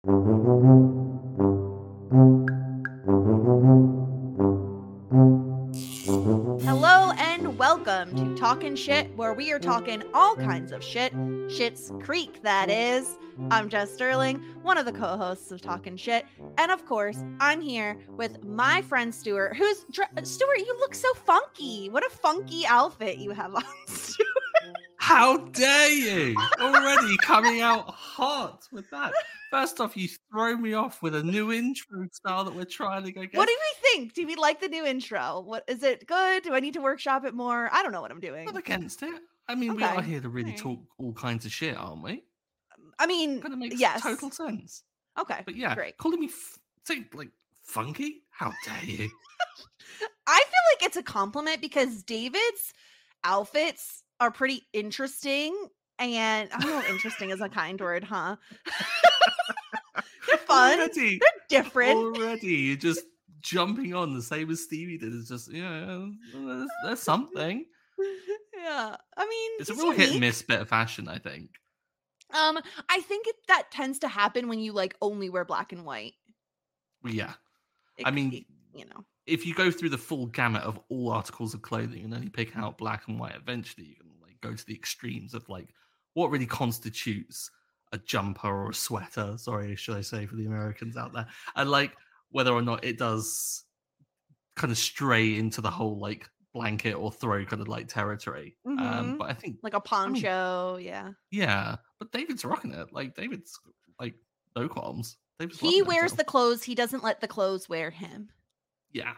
Hello and welcome to Talkin' Shit, where we are talking all kinds of shit. Schitt's Creek, that is. I'm Jess Sterling, one of the co-hosts of Talkin' Shit, and of course, I'm here with my friend Stuart. Stuart? You look so funky. What a funky outfit you have on, Stuart. How dare you? Already coming out hot with that. First off, you throw me off with a new intro style that we're trying to go get. What do we think? Do we like the new intro? What is it good? Do I need to workshop it more? I don't know what I'm doing. Not against it. I mean, we are here to really talk all kinds of shit, aren't we? I mean, kind of makes yes. total sense. Okay, but yeah, great. Calling me like funky? How dare you? I feel like it's a compliment because David's outfits are pretty interesting, and I don't know if interesting is a kind word, huh? They're fun. They're different. Already, you're just jumping on the same as Stevie did. It's just, there's something. Yeah, I mean, it's a real hit and miss bit of fashion, I think. I think that tends to happen when you like only wear black and white. Well, yeah, if you go through the full gamut of all articles of clothing and only pick out black and white, eventually you can like go to the extremes of like what really constitutes a jumper or a sweater. Sorry, should I say for the Americans out there, and like whether or not it does kind of stray into the whole like blanket or throw kind of like territory. Mm-hmm. But I think like a poncho, yeah. But David's rocking it. Like David's like no qualms. He wears the clothes. He doesn't let the clothes wear him. Yeah.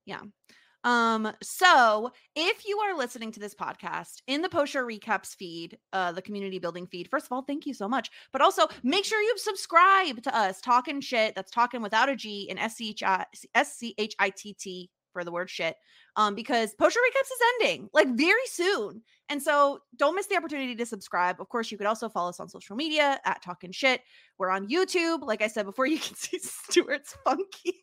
So if you are listening to this podcast in the post-show recaps feed, the community building feed, first of all, thank you so much. But also make sure you subscribe to us, Talkin' Shit. That's talking without a G and SCHITT for the word shit. Because post-show recaps is ending like very soon. And so don't miss the opportunity to subscribe. Of course, you could also follow us on social media at Talkin' Shit. We're on YouTube. Like I said before, you can see Stuart's funky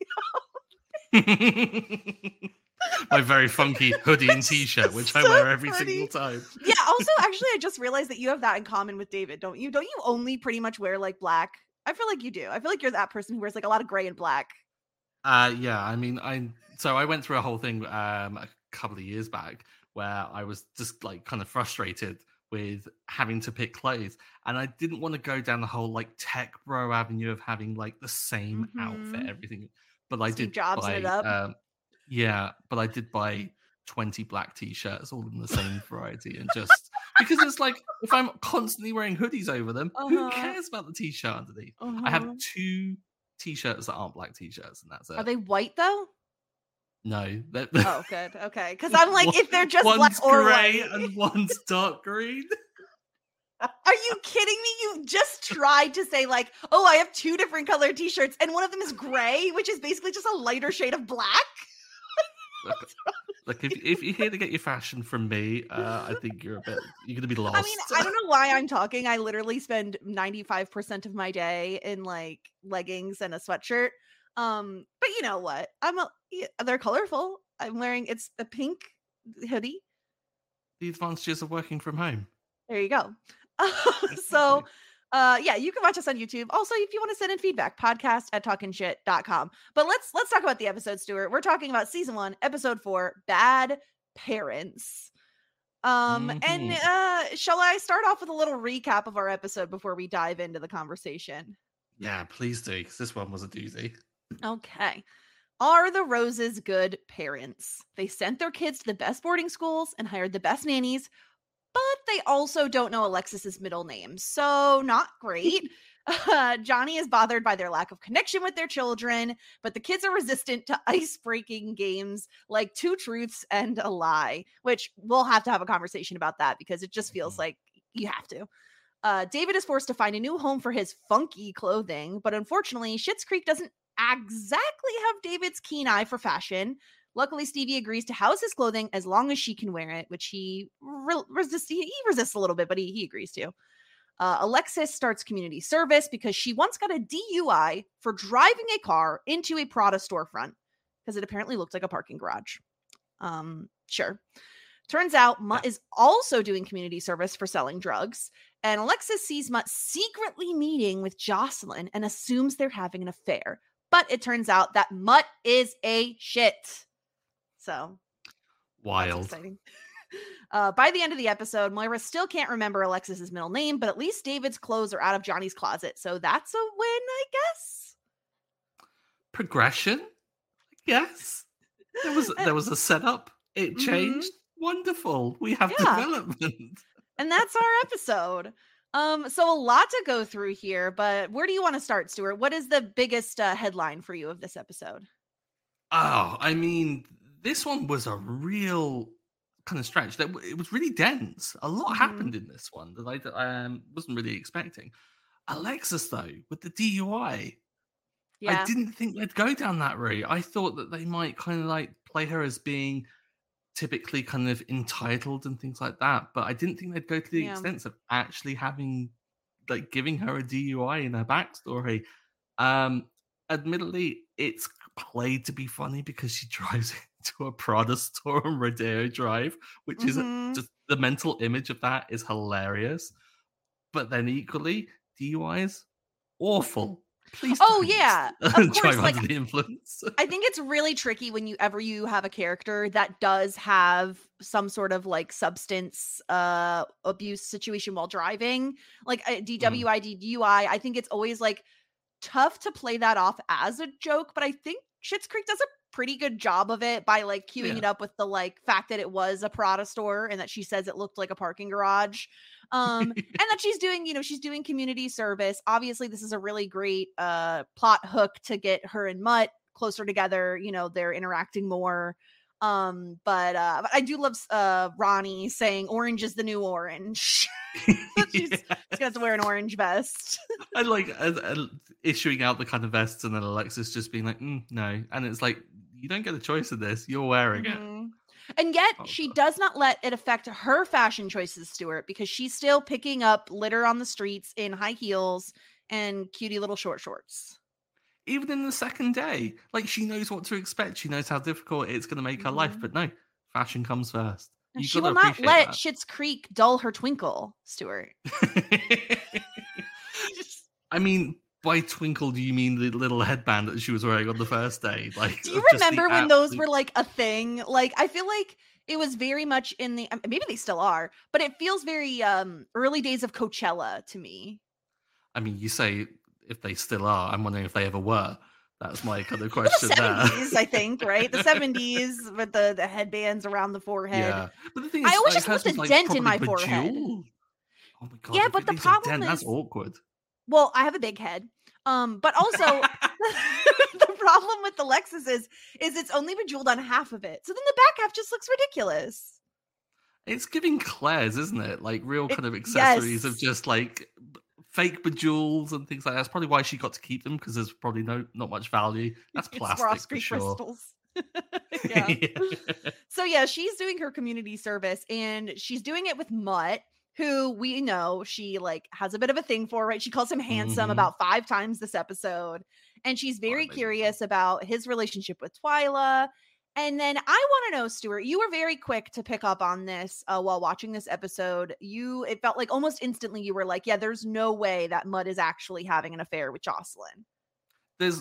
my very funky hoodie and t-shirt, which I wear every single time. Yeah, also, actually, I just realized that you have that in common with David, don't you? Don't you only pretty much wear like black? I feel like you do. I feel like you're that person who wears like a lot of gray and black. Yeah, I mean, I went through a whole thing a couple of years back where I was just like kind of frustrated with having to pick clothes, and I didn't want to go down the whole like tech bro avenue of having like the same outfit, everything. But I did buy it up. Yeah, but I did buy 20 black t-shirts, all in the same variety, and just because it's like if I'm constantly wearing hoodies over them, who cares about the t-shirt underneath? I have 2 t-shirts that aren't black t-shirts, and that's it. Are they white though? No. Oh, good. Okay, because I'm like, if they're just one's black or gray white, and one's dark green. Are you kidding me? You just tried to say like, oh, I have 2 different colored t-shirts, and one of them is gray, which is basically just a lighter shade of black. Look, if you're here to get your fashion from me, I think you're going to be lost. I mean, I don't know why I'm talking. I literally spend 95% of my day in like leggings and a sweatshirt. But you know what? They're colorful. I'm wearing, it's a pink hoodie. The advantages of working from home. There you go. So yeah, you can watch us on YouTube. Also, if you want to send in feedback, podcast@talkinshit.com. But let's talk about the episode, Stuart. We're talking about season 1, episode 4, Bad Parents. And shall I start off with a little recap of our episode before we dive into the conversation? Yeah, please do, because this one was a doozy. Okay. Are the Roses good parents? They sent their kids to the best boarding schools and hired the best nannies, but they also don't know Alexis's middle name, so not great. Johnny is bothered by their lack of connection with their children, but the kids are resistant to ice-breaking games like 2 truths and a lie, which we'll have to have a conversation about that because it just feels like you have to. David is forced to find a new home for his funky clothing, but unfortunately, Schitt's Creek doesn't exactly have David's keen eye for fashion. Luckily, Stevie agrees to house his clothing as long as she can wear it, which he resists. He resists a little bit, but he agrees to. Alexis starts community service because she once got a DUI for driving a car into a Prada storefront because it apparently looked like a parking garage. Sure. Turns out Mutt is also doing community service for selling drugs. And Alexis sees Mutt secretly meeting with Jocelyn and assumes they're having an affair. But it turns out that Mutt is a shit. So Wild. that's exciting. By the end of the episode, Moira still can't remember Alexis's middle name, but at least David's clothes are out of Johnny's closet. So that's a win, I guess. Progression? Yes. There was a setup. It changed. Wonderful. We have development. And that's our episode. So a lot to go through here, but where do you want to start, Stuart? What is the biggest headline for you of this episode? Oh, I mean, this one was a real kind of stretch. It was really dense. A lot happened in this one that I wasn't really expecting. Alexis, though, with the DUI, I didn't think they'd go down that route. I thought that they might kind of like play her as being typically kind of entitled and things like that, but I didn't think they'd go to the extent of actually having, like, giving her a DUI in her backstory. Admittedly, it's played to be funny because she drives into a Prada store on Rodeo Drive, which is just the mental image of that is hilarious. But then equally, DUIs, awful. Please. Oh yeah, of course. Drive under the influence. I think it's really tricky when you have a character that does have some sort of like substance abuse situation while driving, like DWI, DUI. I think it's always like tough to play that off as a joke, but I think Schitt's Creek does a pretty good job of it by like queuing it up with the like fact that it was a Prada store and that she says it looked like a parking garage. And that she's doing community service. Obviously, this is a really great plot hook to get her and Mutt closer together. They're interacting more. But I do love Ronnie saying orange is the new orange. She's gonna have to wear an orange vest. I like issuing out the kind of vests and then Alexis just being like, no. And it's like, you don't get a choice in this. You're wearing it. And yet she does not let it affect her fashion choices, Stuart, because she's still picking up litter on the streets in high heels and cutie little short shorts. Even in the second day, like she knows what to expect. She knows how difficult it's going to make her life. But no, fashion comes first. She will not let Schitt's Creek dull her twinkle, Stuart. I mean, by twinkle, do you mean the little headband that she was wearing on the first day? Like, do you remember when those were like a thing? Like, I feel like it was very much in the maybe they still are, but it feels very early days of Coachella to me. I mean, you say if they still are. I'm wondering if they ever were. That's my kind of question. The 70s, I think, right? The 70s with the headbands around the forehead. Yeah, but the thing is, I always just left a dent in my forehead. Oh my god! Yeah, but the problem is that's awkward. Well, I have a big head, but also the problem with the Lexus is it's only bejeweled on half of it, so then the back half just looks ridiculous. It's giving Claire's, isn't it? Like real kind of accessories of just like fake bejewels and things like that. That's probably why she got to keep them, because there's probably not much value. That's plastic for sure. Crystals. Yeah. So yeah, she's doing her community service and she's doing it with Mutt, who we know she like has a bit of a thing for, right? She calls him handsome about 5 times this episode. And she's very curious about his relationship with Twyla. And then I want to know, Stuart, you were very quick to pick up on this while watching this episode. It felt like almost instantly you were like, yeah, there's no way that Mutt is actually having an affair with Jocelyn. There's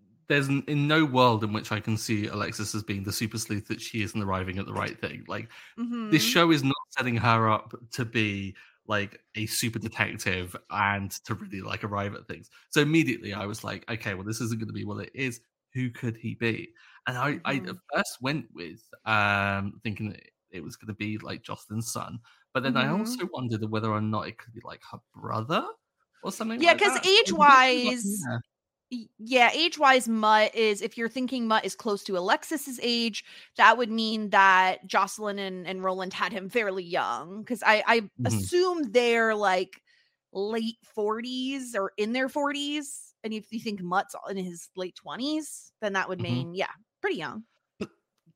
in no world in which I can see Alexis as being the super sleuth that she is and arriving at the right thing. Like, this show is not setting her up to be like a super detective and to really like arrive at things. So immediately I was like, okay, well, this isn't going to be what it is. Who could he be? And I at first went with thinking that it was going to be like Jocelyn's son. But then I also wondered whether or not it could be like her brother or something like that. Yeah, because age-wise... Yeah, age-wise, Mutt is, if you're thinking Mutt is close to Alexis's age, that would mean that Jocelyn and Roland had him fairly young. Because I assume they're like late 40s or in their 40s. And if you think Mutt's in his late 20s, then that would mean, yeah, pretty young. But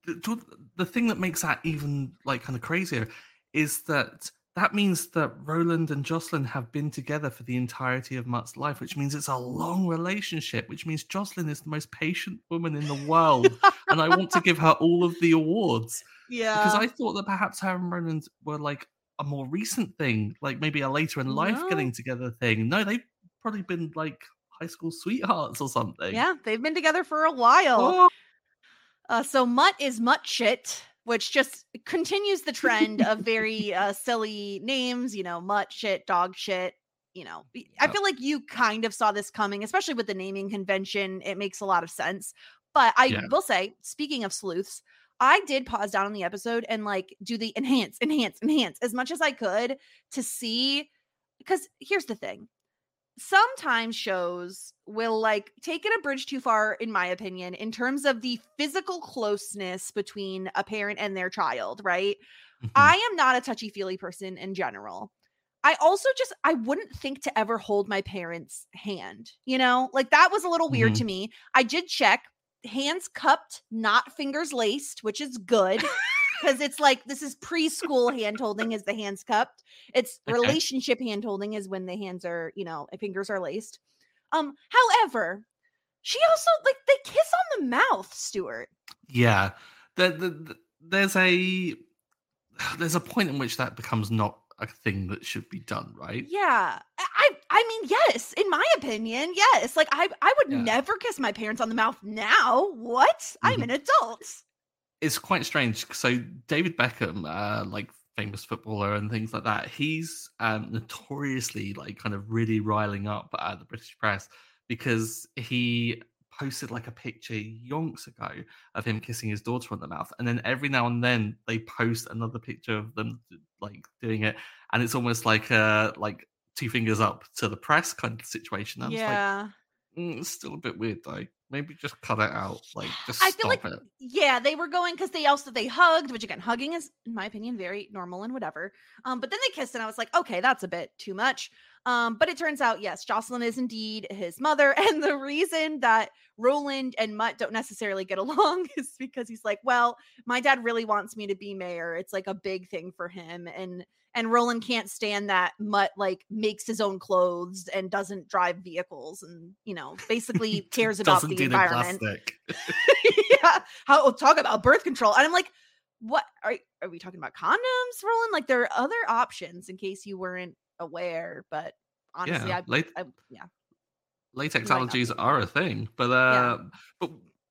the thing that makes that even like kind of crazier is that means that Roland and Jocelyn have been together for the entirety of Mutt's life, which means it's a long relationship, which means Jocelyn is the most patient woman in the world. And I want to give her all of the awards. Yeah. Because I thought that perhaps her and Roland were like a more recent thing, like maybe a later in life No. getting together thing. No, they've probably been like high school sweethearts or something. Yeah, they've been together for a while. Oh. So Mutt is Mutt Shit, which just continues the trend of very silly names, Mutt Shit, Dog Shit. I Yep. feel like you kind of saw this coming, especially with the naming convention. It makes a lot of sense. But I Yeah. will say, speaking of sleuths, I did pause down on the episode and like do the enhance as much as I could to see. Because here's the thing, sometimes shows will like take it a bridge too far, in my opinion, in terms of the physical closeness between a parent and their child, right? Mhm. I am not a touchy-feely person in general. I also just I wouldn't think to ever hold my parents' hand, Like that was a little weird to Mhm. me. I did check, hands cupped, not fingers laced, which is good because it's like this is preschool hand holding is the hands cupped. It's Okay. relationship hand holding is when the hands are, fingers are laced. However, she also like they kiss on the mouth, Stuart. Yeah. There's a there's a point in which that becomes not a thing that should be done, right? Yeah. I mean, yes, in my opinion, yes. Like I would Yeah. never kiss my parents on the mouth now. What? I'm Mhm. an adult. It's quite strange. So David Beckham, like famous footballer and things like that, he's notoriously like kind of really riling up the British press because he posted like a picture yonks ago of him kissing his daughter on the mouth, and then every now and then they post another picture of them like doing it, and it's almost like two fingers up to the press kind of situation. I was like, Yeah. It's still a bit weird though. Maybe just cut it out. Like, just I feel like stop it. yeah, they were going because they hugged, which again, hugging is, in my opinion, very normal and whatever. But then they kissed, and I was like, okay, that's a bit too much. But it turns out, yes, Jocelyn is indeed his mother, and the reason that Roland and Mutt don't necessarily get along is because he's like, well, my dad really wants me to be mayor. It's like a big thing for him, and Roland can't stand that Mutt like makes his own clothes and doesn't drive vehicles and basically cares about Doesn't the deal in environment. plastic. Yeah. How talk about birth control. And I'm like, what are we talking about condoms, Roland? Like there are other options in case you weren't aware, but honestly, Yeah, I yeah, latex you might not allergies be. are a thing, Yeah. but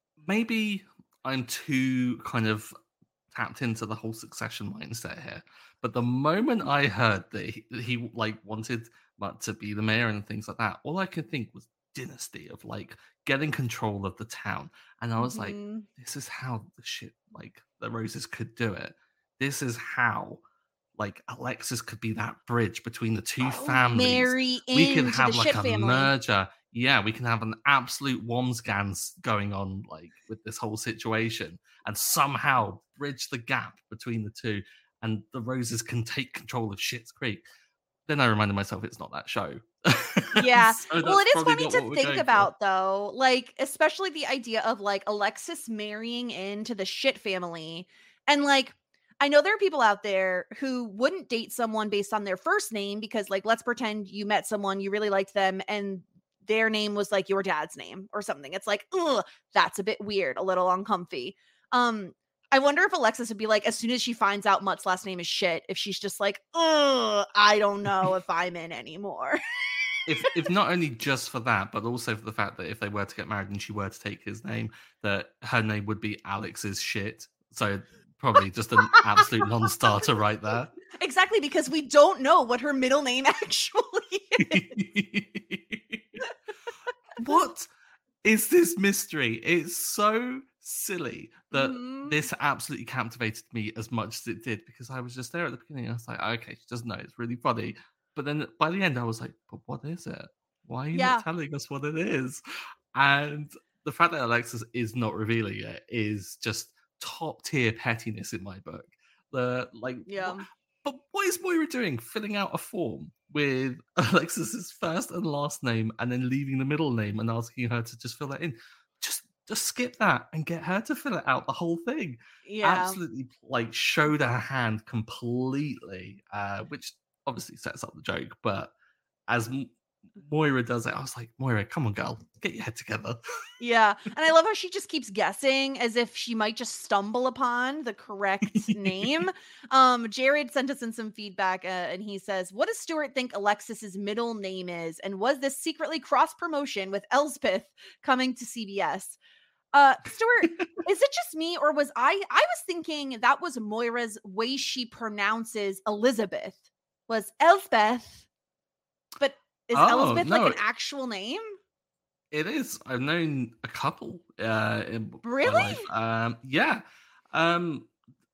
maybe I'm too kind of tapped into the whole Succession mindset here. But the moment I heard that he like wanted Mutt to be the mayor and things like that, all I could think was Dynasty of like getting control of the town, and I was like, Mhm. this is how the shit like the Roses could do it. This is how like Alexis could be that bridge between the two Oh, families. marry We could into the have like shit a family. merger. Yeah, we can have an absolute Womsgans going on like with this whole situation and somehow bridge the gap between the two and the Roses can take control of Schitt's Creek. Then I reminded myself it's not that show. Yeah. So Well, that's it is probably funny not to what we're think going for. about though, like especially the idea of like Alexis marrying into the shit family. And like I know there are people out there who wouldn't date someone based on their first name because like let's pretend you met someone, you really liked them and their name was like your dad's name or something. It's like, ugh, that's a bit weird, a little uncomfy. Um, I wonder if Alexis would be like, as soon as she finds out Mutt's last name is shit, if she's just like, ugh, I don't know if I'm in anymore. If not only just for that, but also for the fact that if they were to get married and she were to take his name, that her name would be Alex's shit. So probably just an absolute non-starter right there. Exactly, because we don't know what her middle name actually is. What is this mystery? It's so silly that Mhm. this absolutely captivated me as much as it did because I was just there at the beginning. I was like, okay, she doesn't know. It's really funny. But then by the end, I was like, but what is it? Why are you not Yeah. telling us what it is? And the fact that Alexis is not revealing it is just top tier pettiness in my book. The like, Yeah. but what is Moira doing? Filling out a form with Alexis's first and last name and then leaving the middle name and asking her to just fill that in. Just skip that and get her to fill it out the whole thing. Yeah. Absolutely like showed her hand completely, which obviously sets up the joke, but as Moira does it, I was like, Moira, come on, girl, get your head together. Yeah, and I love how she just keeps guessing as if she might just stumble upon the correct name. Jared sent us in some feedback, and he says, "What does Stuart think Alexis's middle name is, and was this secretly cross promotion with Elspeth coming to CBS?" Stuart, is it just me, or was I was thinking that was Moira's way she pronounces Elizabeth was Elspeth, but is Oh, Elspeth like no, an actual name? it is. I've known a couple in my Really? life. Yeah. Um,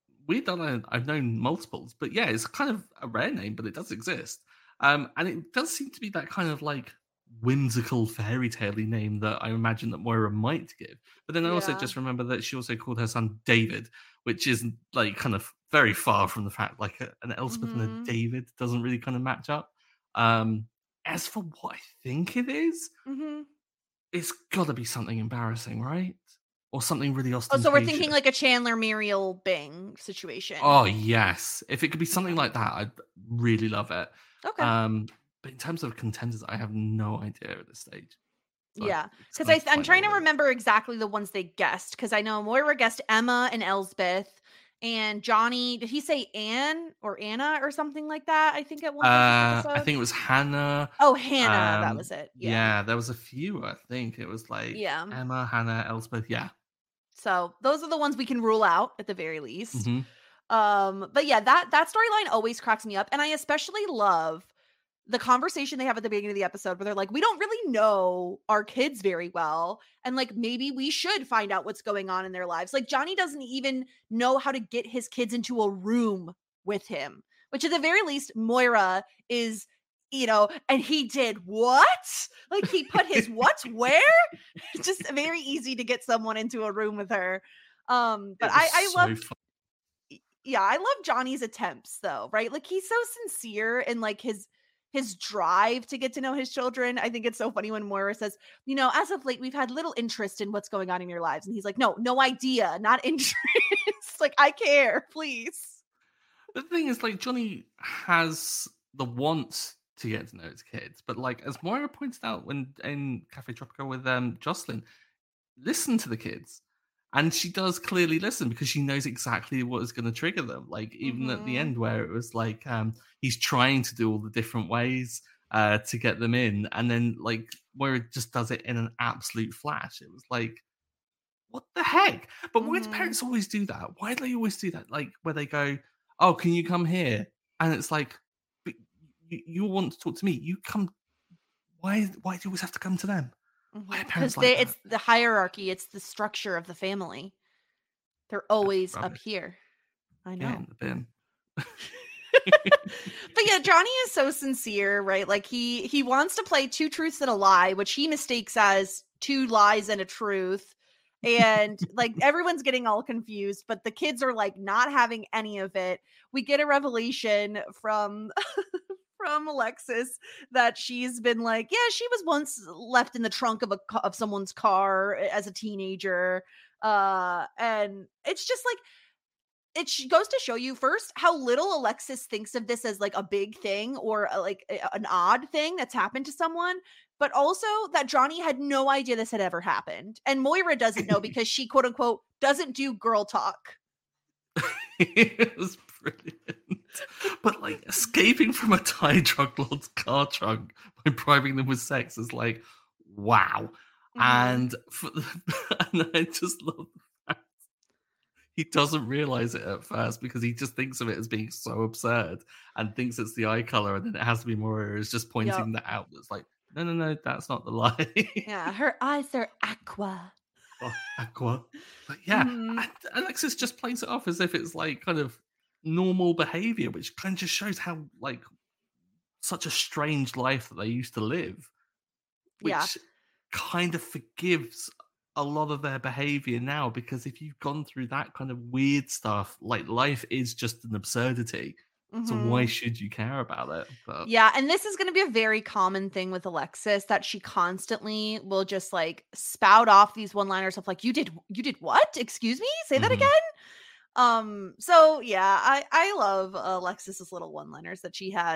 I've known multiples, but yeah, it's kind of a rare name, but it does exist. And it does seem to be that kind of like whimsical fairy tale name that I imagine that Moira might give. But then I also Yeah. just remember that she also called her son David, which is like kind of very far from the fact like an Elspeth and a Mhm. David doesn't really kind of match up. Um, as for what I think it is, Mhm. it's got to be something embarrassing, right? Or something really Oh, so we're thinking ostentatious. like a Chandler Muriel Bing situation. Oh, yes. If it could be something Okay. like that, I'd really love it. Okay. Um, but in terms of contenders, I have no idea at this stage. So I'm Yeah, because excited to I'm find out trying what to it is. remember exactly the ones they guessed. Because I know Moira guessed Emma and Elsbeth, and Johnny. Did he say Anne or Anna or something like that? I think at one point this I episode. think it was Hannah. Oh, Hannah, that was it. Yeah, Yeah, there was a few, I think. It was like yeah. Emma, Hannah, Elspeth. Yeah. So those are the ones we can rule out at the very least. Hmm. But yeah, that storyline always cracks me up, and I especially love the conversation they have at the beginning of the episode where they're like, we don't really know our kids very well. And like, maybe we should find out what's going on in their lives. Like, Johnny doesn't even know how to get his kids into a room with him, which at the very least, Moira is, and he did what? Like, he put his what where? Just very easy to get someone into a room with her. But It was I so loved, fun. yeah, I love Johnny's attempts though, right? Like he's so sincere in like his drive to get to know his children. I think it's so funny when Moira says, as of late, we've had little interest in what's going on in your lives. And he's like, no idea, not interest. Like, I care, please. The thing is, like, Johnny has the want to get to know his kids, but like as Moira pointed out when in Cafe Tropico with Jocelyn, listen to the kids. And she does clearly listen because she knows exactly what is going to trigger them. Like even at the Mm-hmm. end where it was like he's trying to do all the different ways to get them in, and then like Moira just does it in an absolute flash. It was like, what the heck? But why do Mm-hmm. parents always do that? Why do they always do that? Like where they go, "Oh, can you come here?" And it's like, but you want to talk to me. You come. Why do you always have to come to them? Why are Because parents like that? it's the hierarchy, it's the structure of the family. They're always up Rubbish. here. I Get know. in the bin. But yeah, Johnny is so sincere, right? Like he wants to play two truths and a lie, which he mistakes as two lies and a truth. And like everyone's getting all confused, but the kids are like not having any of it. We get a revelation from from Alexis that she's been like, yeah, she was once left in the trunk of of someone's car as a teenager. And it's just like goes to show you first how little Alexis thinks of this as like a big thing or an odd thing that's happened to someone, but also that Johnny had no idea this had ever happened. And Moira doesn't know because she quote unquote doesn't do girl talk. It was brilliant. But like escaping from a Thai drug lord's car trunk by bribing them with sex is like, wow. Mhm. And, and I just love the fact he doesn't realize it at first because he just thinks of it as being so absurd and thinks it's the eye color, and then it has to be Moira is just Yep. pointing that out. It's like, no, that's not the lie. Yeah, her eyes are aqua. Oh, Aqua. But yeah, Mhm. Alexis just plays it off as if it's like kind of normal behavior, which kind of just shows how like such a strange life that they used to live, Yeah. which kind of forgives a lot of their behavior now because if you've gone through that kind of weird stuff, like life is just an absurdity. So why Mhm. should you care about it? But Yeah, and this is going to be a very common thing with Alexis that she constantly will just like spout off these one-liners of like you did what? Excuse me? Say that mhm. again? So yeah, I love Alexis's little one-liners that she has.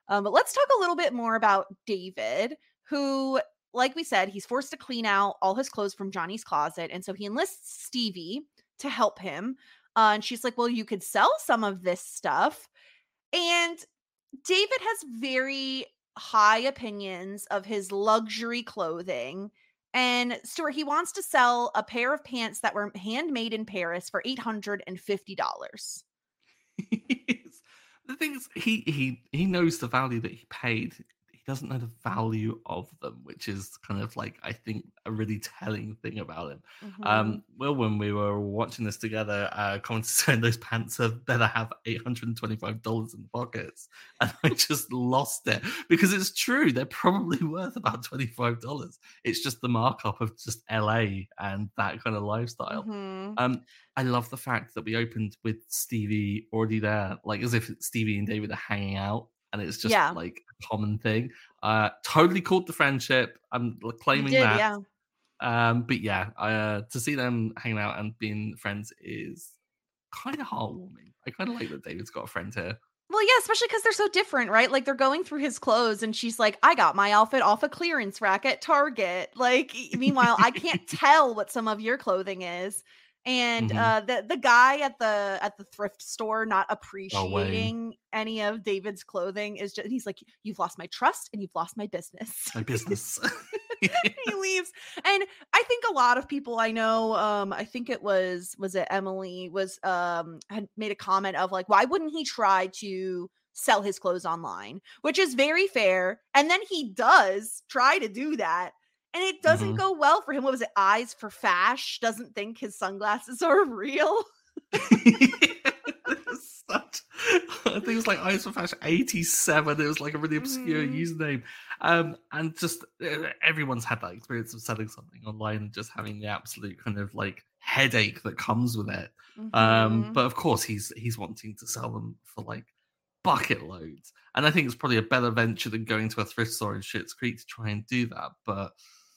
But let's talk a little bit more about David, who, like we said, he's forced to clean out all his clothes from Johnny's closet. And so he enlists Stevie to help him. And she's like, well, you could sell some of this stuff. And David has very high opinions of his luxury clothing. And Stuart, he wants to sell a pair of pants that were handmade in Paris for $850. The thing is, he knows the value that he paid. He doesn't know the value of them, which is kind of like, I think, a really telling thing about him. Mhm. Well, when we were watching this together, commented saying those pants better have $825 in the pockets, and I just lost it because it's true. They're probably worth about $25. It's just the markup of just LA and that kind of lifestyle. Mhm. Um, I love the fact that we opened with Stevie already there, like as if Stevie and David are hanging out, and it's just Yeah, like a common thing. Totally caught the friendship. I'm you claiming did, that. yeah. But yeah, to see them hanging out and being friends is kind of heartwarming. I kind of like that David's got a friend here. Well, yeah, especially because 'cause they're so different, right? Like, they're going through his clothes, and she's like, "I got my outfit off a clearance rack at Target." Like, meanwhile, I can't tell what some of your clothing is. And, Hmm. the guy at the thrift store not Oh, Wayne, appreciating any of David's clothing is just he's like, "You've lost my trust, and you've lost my business." my business. He leaves. And I think a lot of people I know, I think it was it Emily was had made a comment of like, why wouldn't he try to sell his clothes online? Which is very fair. And then he does try to do that. And it doesn't Hmm. go well for him. What was it? Eyes for Fash doesn't think his sunglasses are real. Such, I think it was like Ice for Fashion 87. It was like a really obscure Mhm. username. And just everyone's had that experience of selling something online and just having the absolute kind of like headache that comes with it. Mhm. But of course he's wanting to sell them for like bucket loads. And I think it's probably a better venture than going to a thrift store in Schitt's Creek to try and do that. But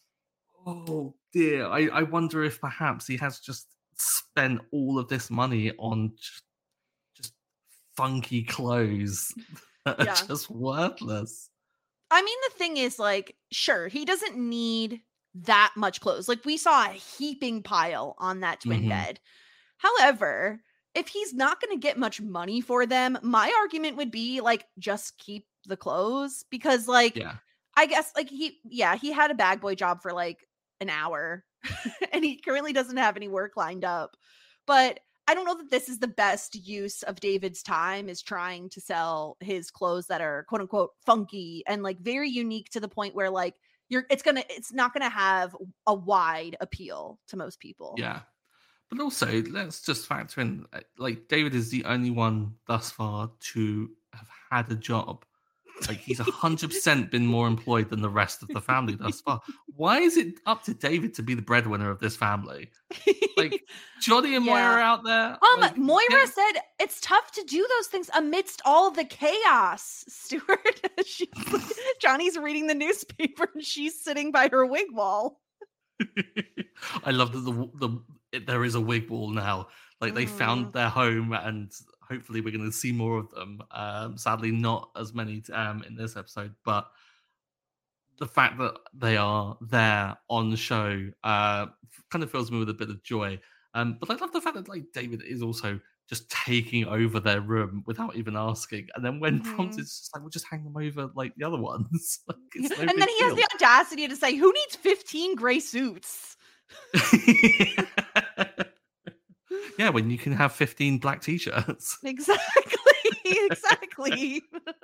oh dear, I wonder if perhaps he has just spent all of this money on just funky clothes that are Yeah. just worthless. I mean, the thing is, like, sure, he doesn't need that much clothes. Like, we saw a heaping pile on that twin Mhm. bed. However, if he's not going to get much money for them, my argument would be like, just keep the clothes because, like, Yeah. I guess, like, yeah, he had a bag boy job for like an hour and he currently doesn't have any work lined up. But I don't know that this is the best use of David's time is trying to sell his clothes that are quote unquote funky and like very unique to the point where like it's not gonna have a wide appeal to most people. Yeah. But also, let's just factor in like David is the only one thus far to have had a job. Like he's 100% been more employed than the rest of the family thus far. Why is it up to David to be the breadwinner of this family? Like Johnny and Moira Yeah. are out there. Like Moira get said it's tough to do those things amidst all the chaos, Stuart. Johnny's reading the newspaper and she's sitting by her wig wall. I love that there is a wig wall now. Like they found Mhm. their home, and hopefully we're going to see more of them. Sadly, not as many in this episode, but the fact that they are there on the show kind of fills me with a bit of joy. But I love the fact that like David is also just taking over their room without even asking, and then when prompted, Mhm. it's just like we'll just hang them over like the other ones. Like Yeah, it's no and then big he has deal. the audacity to say, "Who needs 15 gray suits?" Yeah, when you can have 15 black t-shirts. Exactly. Exactly.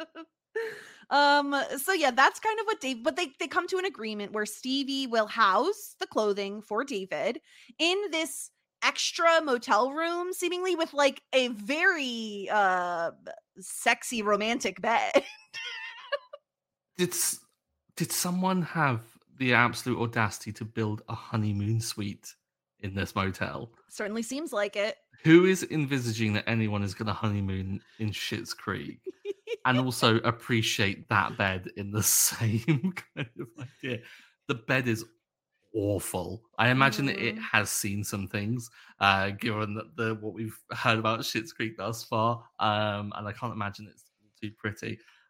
So yeah, that's kind of what Dave but they come to an agreement where Stevie will house the clothing for David in this extra motel room seemingly with like a very sexy romantic bed. Did did someone have the absolute audacity to build a honeymoon suite in this motel? Certainly seems like it. Who is envisaging that anyone is going to honeymoon in Schitt's Creek and also appreciate that bed in the same kind of idea? The bed is awful. I imagine it Mhm. has seen some things, given that what we've heard about Schitt's Creek thus far, and I can't imagine it's too pretty.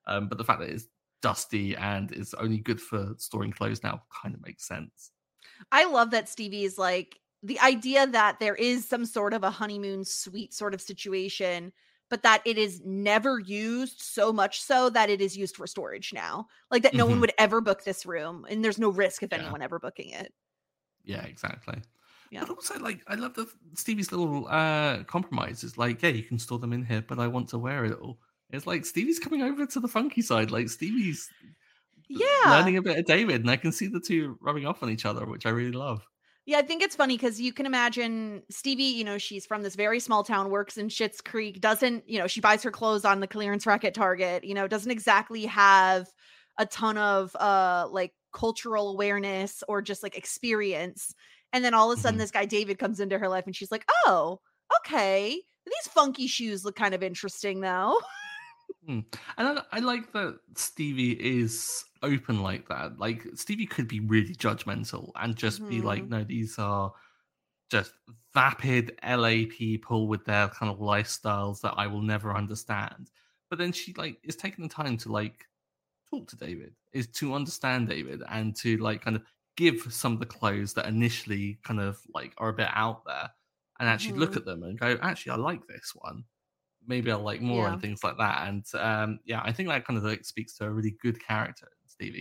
But the fact that it's dusty and is only good for storing clothes now kind of makes sense. I love that Stevie's like the idea that there is some sort of a honeymoon suite sort of situation, but that it is never used, so much so that it is used for storage now. Like that no one would ever book this room, and there's no risk of anyone ever booking it. Yeah, exactly. Yeah. But also, like, I love the Stevie's little compromise. It's like, yeah, you can store them in here, but I want to wear it all. It's like Stevie's coming over to the funky side. Like Stevie's Yeah. learning a bit of David, and I can see the two rubbing off on each other, which I really love. Yeah, I think it's funny because you can imagine Stevie, she's from this very small town, works in Schitt's Creek, doesn't, she buys her clothes on the clearance rack at Target, doesn't exactly have a ton of like cultural awareness or just like experience. And then all of a sudden this guy David comes into her life and she's like, "Oh, okay. These funky shoes look kind of interesting though." And I like that Stevie is open like that. Like Stevie could be really judgmental and just be like, no, these are just vapid LA people with their kind of lifestyles that I will never understand. But then she like is taking the time to like talk to David, is to understand David and to like kind of give some of the clothes that initially kind of like are a bit out there and actually look at them and go, actually, I like this one. Maybe I'll like more and things like that. And I think that kind of like speaks to a really good character, Stevie.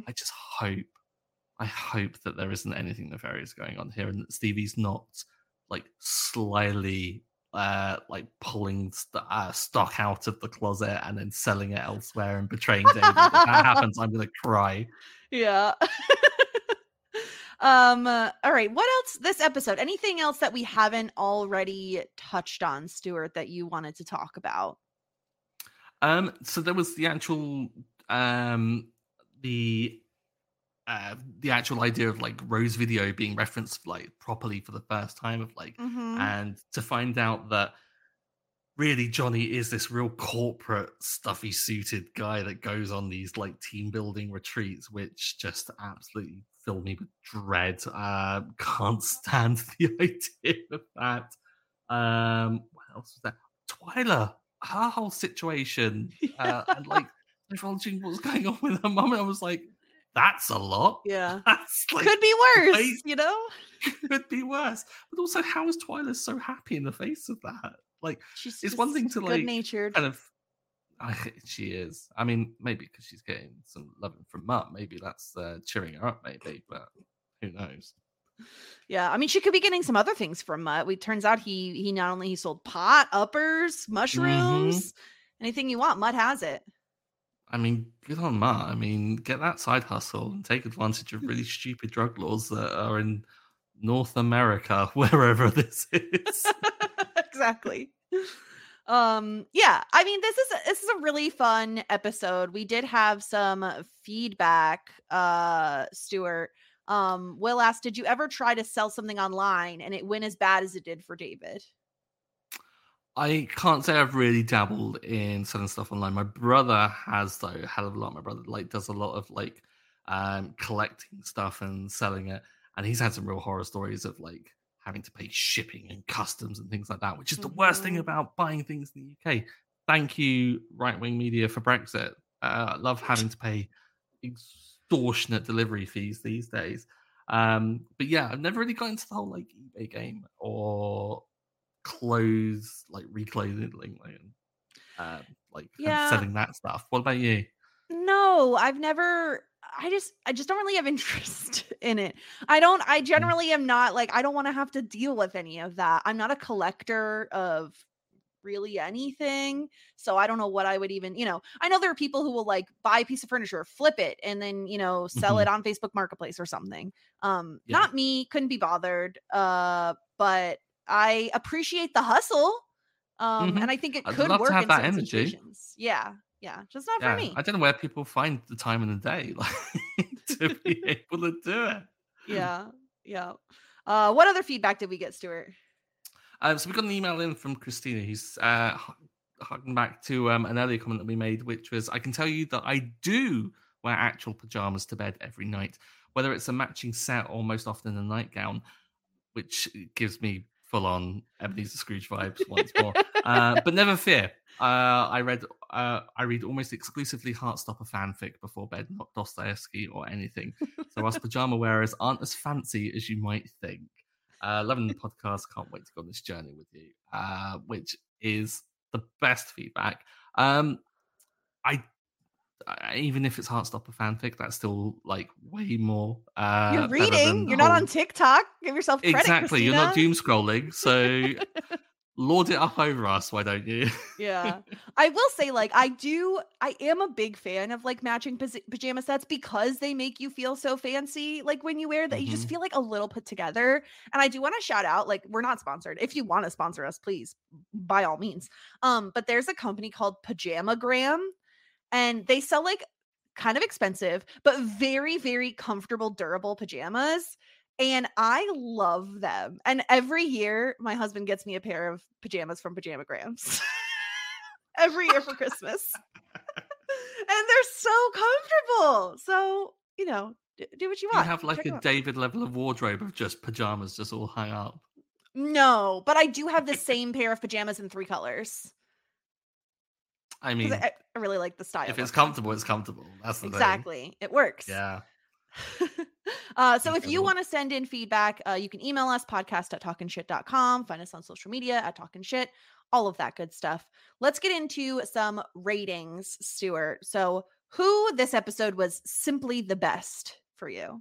I hope that there isn't anything nefarious going on here and that Stevie's not like slyly like pulling stock out of the closet and then selling it elsewhere and betraying David. If that happens, I'm gonna cry. Yeah. All right, what else this episode? Anything else that we haven't already touched on, Stuart, that you wanted to talk about? So there was the actual the actual idea of like Rose Video being referenced like properly for the first time of like and to find out that really Johnny is this real corporate stuffy suited guy that goes on these like team building retreats, which just absolutely fill me with dread. Can't stand the idea of that. What else was there? Twyla, her whole situation, and like divulging what was going on with her mum, and I was like, that's a lot. Yeah. That's like, could be worse, Could be worse. But also, how is Twyla so happy in the face of that? Like, it's one thing to like good-natured. kind of. She is. I mean, maybe because she's getting some loving from mum. Maybe that's cheering her up. Maybe, but who knows? Yeah, I mean, she could be getting some other things from Mutt. It turns out he not only he sold pot, uppers, mushrooms, anything you want. Mutt has it. I mean, good on Mutt. I mean, get that side hustle and take advantage of really stupid drug laws that are in North America, wherever this is. Exactly. Yeah, I mean, this is a really fun episode. We did have some feedback, Stuart. Will asked, did you ever try to sell something online and it went as bad as it did for David? I can't say I've really dabbled in selling stuff online. My brother has, though, a hell of a lot. My brother like does a lot of like collecting stuff and selling it, and he's had some real horror stories of like having to pay shipping and customs and things like that, which is the worst thing about buying things in the UK. Thank you, right-wing media, for Brexit. I love having to pay extortionate delivery fees these days. But yeah, I've never really got into the whole like eBay game or clothes, like reclothing, selling that stuff. What about you? No, I've never. I just don't really have interest in it. I generally am not like, I don't want to have to deal with any of that. I'm not a collector of really anything. So I don't know what I would even, I know there are people who will like buy a piece of furniture, flip it, and then, sell it on Facebook Marketplace or something. Not me, couldn't be bothered. But I appreciate the hustle. And I think it could work to have in that certain energy. Situations. Yeah, just not for me. I don't know where people find the time in the day like to be able to do it. Yeah. What other feedback did we get, Stuart? So we got an email in from Christina who's harking back to an earlier comment that we made, which was, I can tell you that I do wear actual pajamas to bed every night, whether it's a matching set or most often a nightgown, which gives me full on Ebenezer Scrooge vibes once more. But never fear. I read almost exclusively Heartstopper fanfic before bed, not Dostoevsky or anything. So us pajama wearers aren't as fancy as you might think. Loving the podcast. Can't wait to go on this journey with you, which is the best feedback. Even if it's Heartstopper fanfic, that's still like way more. You're reading. You're not on TikTok. Give yourself credit. Exactly. Christina. You're not doom scrolling. So lord it up over us. Why don't you? Yeah. I will say, like, I am a big fan of like matching pajama sets because they make you feel so fancy. Like when you wear that, you just feel like a little put together. And I do want to shout out, like, we're not sponsored. If you want to sponsor us, please, by all means. But there's a company called Pajamagram. And they sell like kind of expensive, but very, very comfortable, durable pajamas. And I love them. And every year, my husband gets me a pair of pajamas from Pajamagrams. Every year for Christmas. And they're so comfortable. So, you know, do what you want. You have like a David level of wardrobe of just pajamas just all hung up. No, but I do have the same pair of pajamas in 3 colors. I mean, I really like the style. If it's comfortable, it's comfortable. That's the exactly. thing. It works. Yeah. So if you want to send in feedback, you can email us podcast@talkingshit.com. Find us on social media @talkingshit. All of that good stuff. Let's get into some ratings, Stuart. So who this episode was simply the best for you?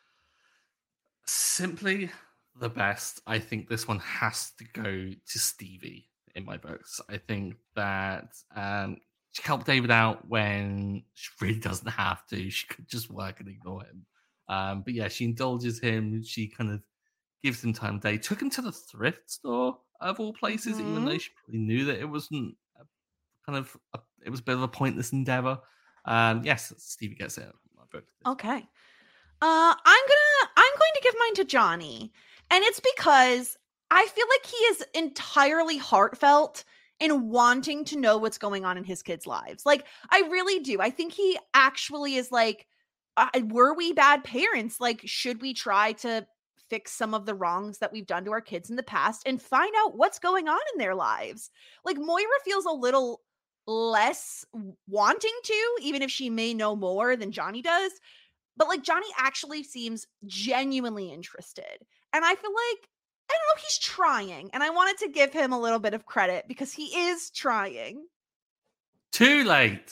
Simply the best. I think this one has to go to Stevie. In my books, I think that she helped David out when she really doesn't have to. She could just work and ignore him. But yeah, she indulges him. She kind of gives him time of day. Took him to the thrift store of all places, even though she probably knew that it wasn't it was a bit of a pointless endeavor. Yes, Stevie gets it in my book. Okay. I'm going to give mine to Johnny, and it's because I feel like he is entirely heartfelt in wanting to know what's going on in his kids' lives. Like, I really do. I think he actually is like, were we bad parents? Like, should we try to fix some of the wrongs that we've done to our kids in the past and find out what's going on in their lives? Like, Moira feels a little less wanting to, even if she may know more than Johnny does. But like, Johnny actually seems genuinely interested. And I feel like, I don't know, he's trying. And I wanted to give him a little bit of credit because he is trying. Too late.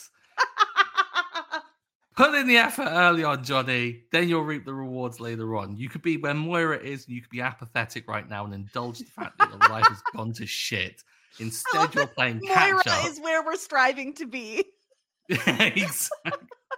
Put in the effort early on, Johnny. Then you'll reap the rewards later on. You could be where Moira is, and you could be apathetic right now and indulge the fact that your life has gone to shit. Instead, you're playing catch up. Moira is where we're striving to be. Exactly.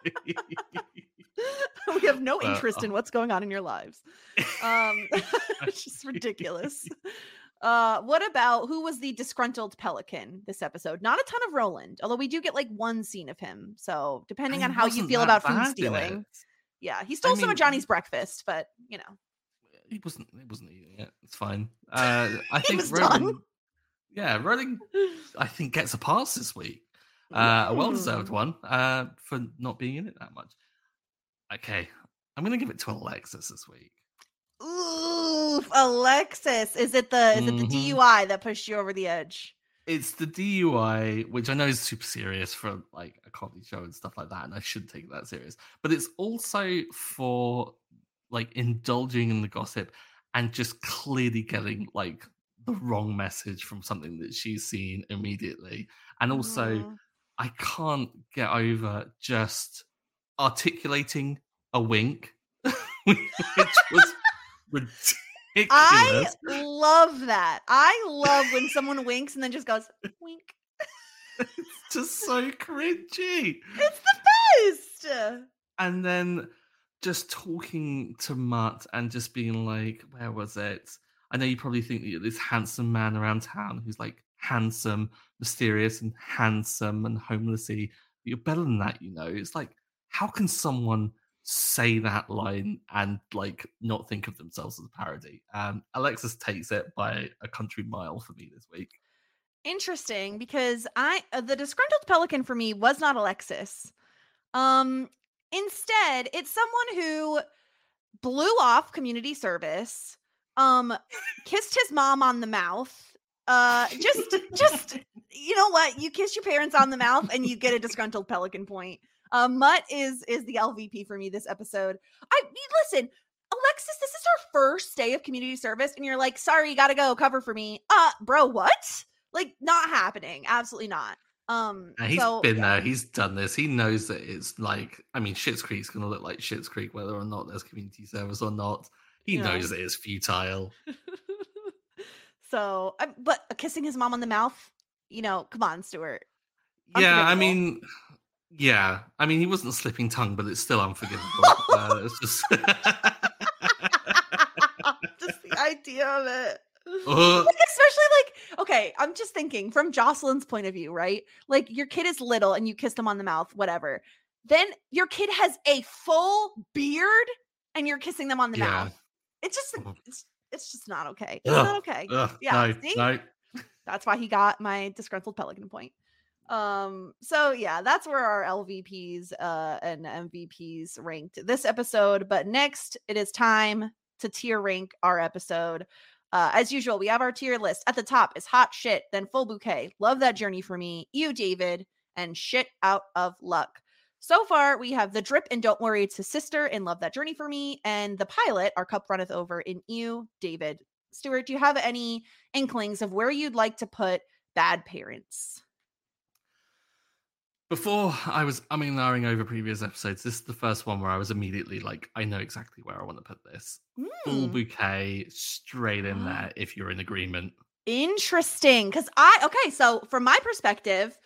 We have no interest in what's going on in your lives. It's just ridiculous. What about, who was the disgruntled pelican this episode? Not a ton of Roland, although we do get like one scene of him. So depending on how you feel about food stealing. Yeah, he stole some of Johnny's breakfast, but you know. He wasn't eating it. It's fine. I think Roland, Roland, I think gets a pass this week. A well-deserved one for not being in it that much. Okay, I'm going to give it to Alexis this week. Ooh, Alexis. Is it the DUI that pushed you over the edge? It's the DUI, which I know is super serious for like a comedy show and stuff like that, and I should take that serious. But it's also for like indulging in the gossip and just clearly getting like the wrong message from something that she's seen immediately. And also, I can't get over just articulating a wink, which was ridiculous. I love that. I love when someone winks and then just goes, wink. It's just so cringy. It's the best. And then just talking to Mutt and just being like, where was it? I know you probably think that you're this handsome man around town who's like handsome, mysterious, and handsome and homelessy. But you're better than that, you know. It's like, how can someone say that line and like not think of themselves as a parody? Alexis takes it by a country mile for me this week. Interesting, because the disgruntled pelican for me was not Alexis. Instead, it's someone who blew off community service, um, kissed his mom on the mouth. Just you know what? You kiss your parents on the mouth and you get a disgruntled pelican point. Mutt is the LVP for me this episode. I mean, listen, Alexis, this is her first day of community service, and you're like, sorry, you gotta go, cover for me. Bro, what? Like, not happening. Absolutely not. He's So been yeah, there. He's done this. He knows that it's like, I mean, Schitt's Creek's going to look like Schitt's Creek, whether or not there's community service or not. He you know. knows that it's futile. So, but kissing his mom on the mouth, you know, come on, Stuart. Yeah, I Unforgivable. mean, he wasn't slipping tongue, but it's still unforgivable. It's just just the idea of it. Uh, Like, especially like, okay, I'm just thinking from Jocelyn's point of view, right? Like your kid is little and you kissed him on the mouth, whatever. Then your kid has a full beard and you're kissing them on the yeah. mouth. It's just it's just not okay. It's Ugh, not okay. ugh, Yeah, no, see? no. That's why he got my disgruntled pelican point. So yeah, that's where our LVPs and MVPs ranked this episode. But next, it is time to tier rank our episode. As usual, we have our tier list. At the top is hot shit, then full bouquet. Love that journey for me. You, David, and shit out of luck. So far, we have the drip and don't worry, it's his sister and love that journey for me. And the pilot, our cup runneth over in you, David. Stuart, do you have any inklings of where you'd like to put bad parents? Before I was umming over previous episodes, this is the first one where I was immediately like, I know exactly where I want to put this. Full bouquet, straight in there, if you're in agreement. Interesting. So from my perspective,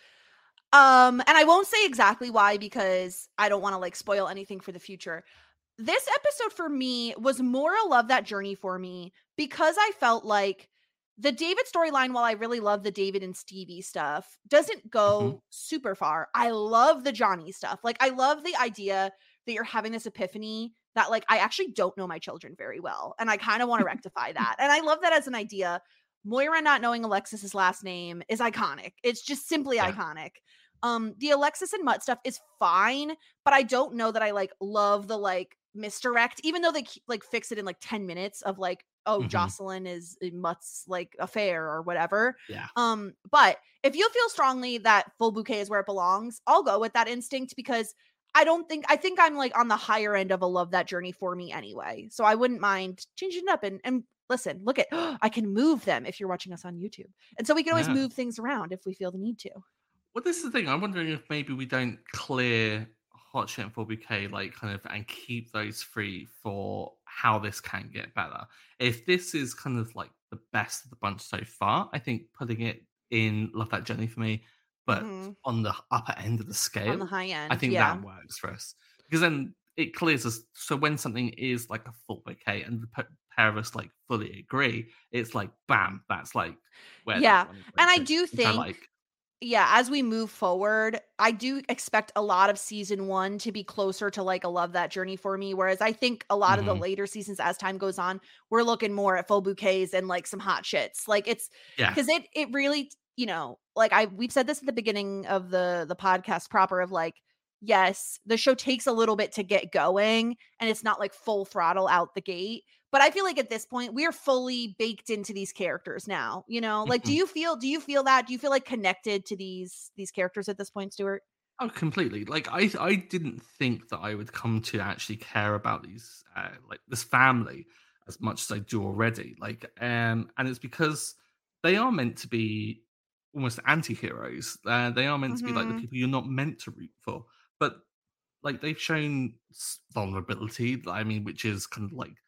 and I won't say exactly why because I don't want to like spoil anything for the future. This episode for me was more a love that journey for me because I felt like the David storyline, while I really love the David and Stevie stuff, doesn't go super far. I love the Johnny stuff. Like, I love the idea that you're having this epiphany that, like, I actually don't know my children very well. And I kind of want to rectify that. And I love that as an idea. Moira not knowing Alexis's last name is iconic. It's just simply iconic. The Alexis and Mutt stuff is fine, but I don't know that I like love the like misdirect, even though they like fix it in like 10 minutes of like, oh, Jocelyn is Mutt's like affair or whatever. Yeah. But if you feel strongly that full bouquet is where it belongs, I'll go with that instinct because I think I'm like on the higher end of a love that journey for me anyway. So I wouldn't mind changing it up and listen, look at, I can move them if you're watching us on YouTube. And so we can always move things around if we feel the need to. Well, this is the thing. I'm wondering if maybe we don't clear hot shit and full bouquet, like kind of, and keep those free for how this can get better. If this is kind of like the best of the bunch so far, I think putting it in Love That Journey for me, but on the upper end of the scale, on the high end, I think that works for us because then it clears us. So when something is like a full bouquet and the pair of us like fully agree, it's like bam, that's like where. Yeah, and I do think. Yeah, as we move forward, I do expect a lot of season 1 to be closer to like a love that journey for me. Whereas I think a lot of the later seasons as time goes on, we're looking more at full bouquets and like some hot shits. Like it's because it really, you know, like we've said this at the beginning of the podcast proper of like, yes, the show takes a little bit to get going and it's not like full throttle out the gate. But I feel like at this point we're fully baked into these characters now, you know? Like do you feel that? Do you feel like connected to these characters at this point, Stuart? Oh, completely. Like I didn't think that I would come to actually care about these like this family as much as I do already. Like and it's because they are meant to be almost anti-heroes. They are meant to be like the people you're not meant to root for. But like they've shown vulnerability, I mean, which is kind of like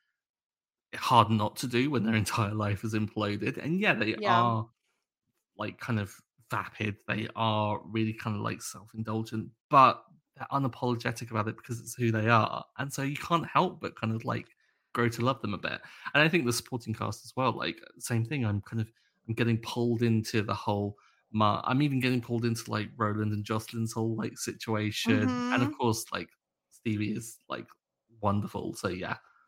hard not to do when their entire life is imploded. And they are like kind of vapid. They are really kind of like self-indulgent, but they're unapologetic about it because it's who they are. And so you can't help but kind of like grow to love them a bit. And I think the supporting cast as well, like same thing. I'm getting pulled into the whole I'm even getting pulled into like Roland and Jocelyn's whole like situation. And of course, like Stevie is like wonderful. So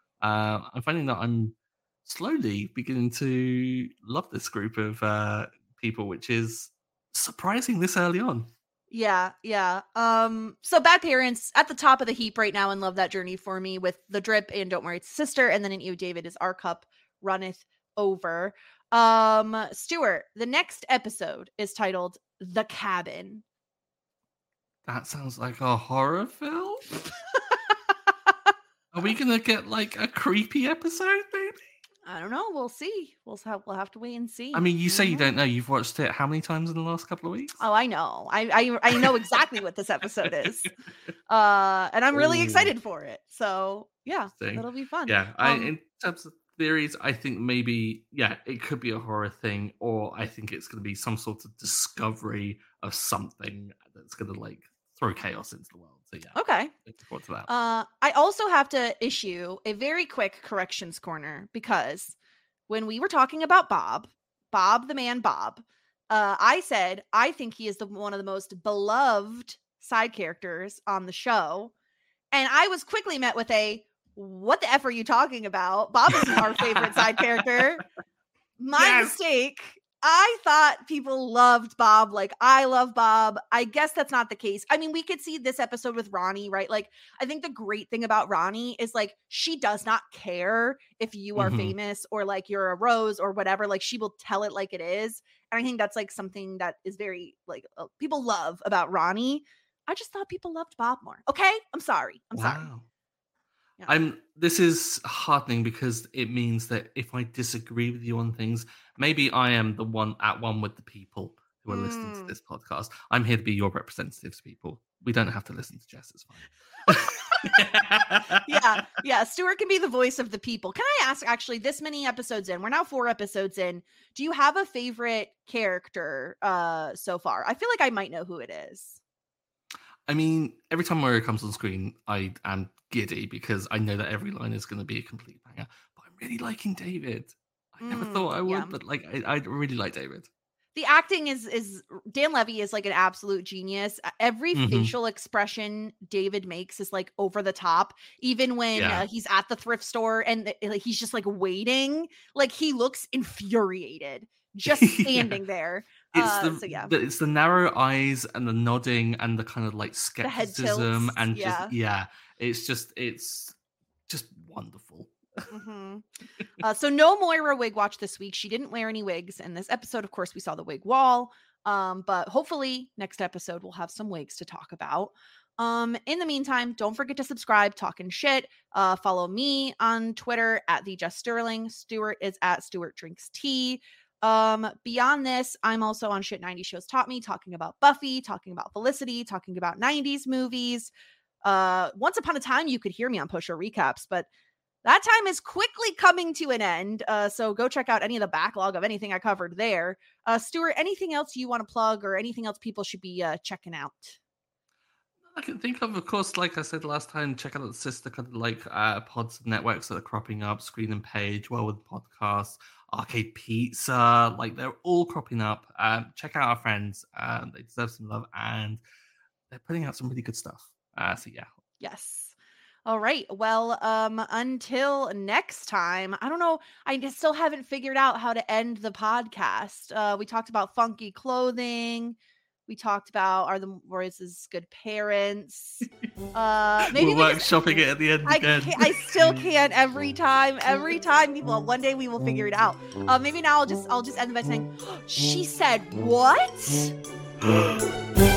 I'm finding that I'm slowly beginning to love this group of people, which is surprising this early on. Yeah. So Bad Parents at the top of the heap right now, and Love That Journey for me with The Drip and Don't Worry It's Sister, and then in You David is Our Cup Runneth Over. Stuart, the next episode is titled The Cabin. That sounds like a horror film. Are we gonna get like a creepy episode, maybe? I don't know. We'll see. We'll have to wait and see. I mean, you say you don't know. You've watched it how many times in the last couple of weeks? Oh, I know. I know exactly what this episode is. And I'm really excited for it. So yeah, that'll be fun. Yeah. In terms of theories, I think maybe, it could be a horror thing, or I think it's going to be some sort of discovery of something that's going to like throw chaos into the world. So yeah. Okay. Looking forward to that. I also have to issue a very quick corrections corner, because when we were talking about Bob the man Bob, I said I think he is one of the most beloved side characters on the show, and I was quickly met with a "What the F are you talking about? Bob isn't our favorite side character." My mistake. I thought people loved Bob. Like, I love Bob. I guess that's not the case. I mean, we could see this episode with Ronnie, right? Like, I think the great thing about Ronnie is like, she does not care if you are famous or like you're a rose or whatever. Like, she will tell it like it is. And I think that's like something that is very like people love about Ronnie. I just thought people loved Bob more. Okay. I'm sorry. Sorry. Yeah. This is heartening because it means that if I disagree with you on things, maybe I am the one with the people who are listening to this podcast. I'm here to be your representatives, people. We don't have to listen to Jess. It's fine. Yeah. Stuart can be the voice of the people. Can I ask, actually, this many episodes in, we're now 4 episodes in, do you have a favorite character so far? I feel like I might know who it is. I mean, every time Mario comes on screen, I am giddy because I know that every line is going to be a complete banger. But I'm really liking David. I never thought I would, but like I really like David. The acting is Dan Levy is like an absolute genius. Every facial expression David makes is like over the top. Even when he's at the thrift store and he's just like waiting, like he looks infuriated just standing there. It's the narrow eyes and the nodding and the kind of like skepticism and it's just wonderful. So no Moira wig watch this week. She didn't wear any wigs in this episode. Of course, we saw the wig wall. But hopefully next episode we'll have some wigs to talk about. In the meantime, don't forget to subscribe, Talking Shit. Follow me on Twitter at the Jess Sterling. Stuart is at Stuart Drinks Tea. Beyond this, I'm also on Shit 90 Shows Taught Me, talking about Buffy, talking about Felicity, talking about 90s movies. Once upon a time, you could hear me on Pusher Recaps, but that time is quickly coming to an end. So go check out any of the backlog of anything I covered there. Stuart, anything else you want to plug or anything else people should be checking out? I can think of course, like I said last time, check out the sister kind of like pods networks that are cropping up, Screen and Page, Well With Podcasts, Arcade Pizza, like they're all cropping up. Check out our friends. They deserve some love and they're putting out some really good stuff. So yeah. Yes. All right. Well, until next time, I don't know. I still haven't figured out how to end the podcast. We talked about funky clothing. We talked about are the Royces good parents. Maybe we're workshopping it at the end again. I still can't every time. People, one day we will figure it out. Maybe now I'll just end by saying, she said what?